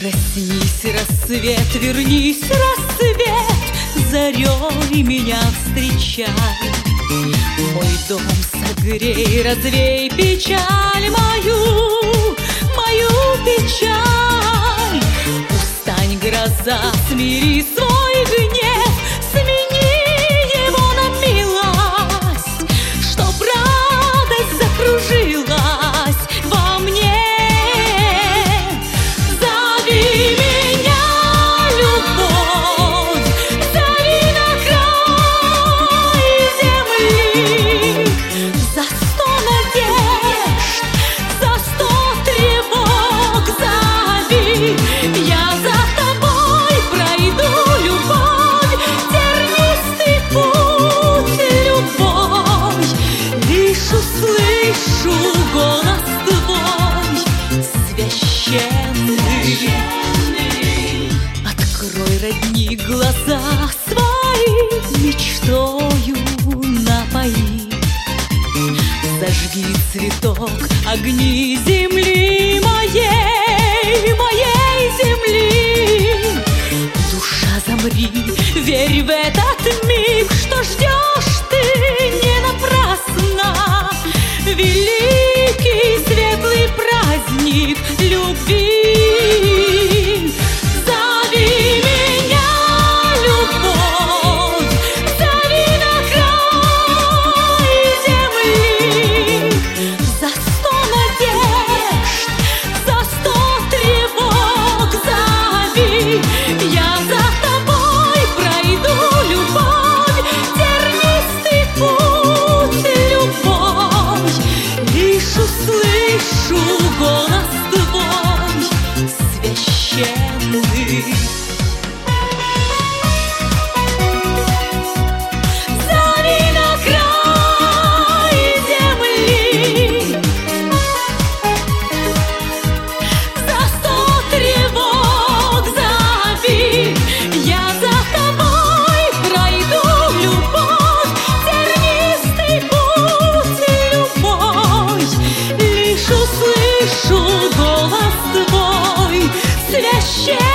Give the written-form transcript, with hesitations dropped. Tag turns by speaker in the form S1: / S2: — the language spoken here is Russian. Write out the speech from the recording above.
S1: Проснись, рассвет, вернись, рассвет, зарей меня встречай. Мой дом согрей, развей печаль мою, мою печаль. Устань, гроза, смири свой гнев, смени его на милость, чтоб радость закружилась во мне. Зови меня, любовь, зови на край земли. За 100 надежд, за 100 тревог зови. Я за тобой пройду, любовь, тернистый путь, любовь. Лишь услышу голос твой священный. Открой, родни, глаза свои, мечтою напои. Зажги цветок, огни земли моей, моей земли. Душа, замри, верь в этот миг, что ждешь ты не напрасно. Великий светлый праздник любви. Зови меня, любовь, зови на край земли. За 100 надежд, за 100 тревог зови. Я за тобой пройду, любовь, тернистый путь, любовь. Лишь услышу голос твой священный. Зови на край земли. За 100 тревог зови. Я за тобой пройду, любовь, тернистый путь, любовь. Лишь услышу голос твой священный.